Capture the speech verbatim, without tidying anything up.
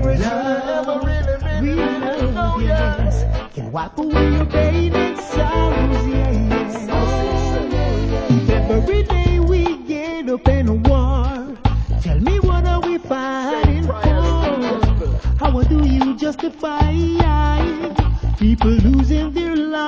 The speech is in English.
Love, real love, yes, can wipe away your pain and sorrows, yeah, yeah. If every day we get up in a war, tell me what are we fighting for? How do you justify people losing their lives?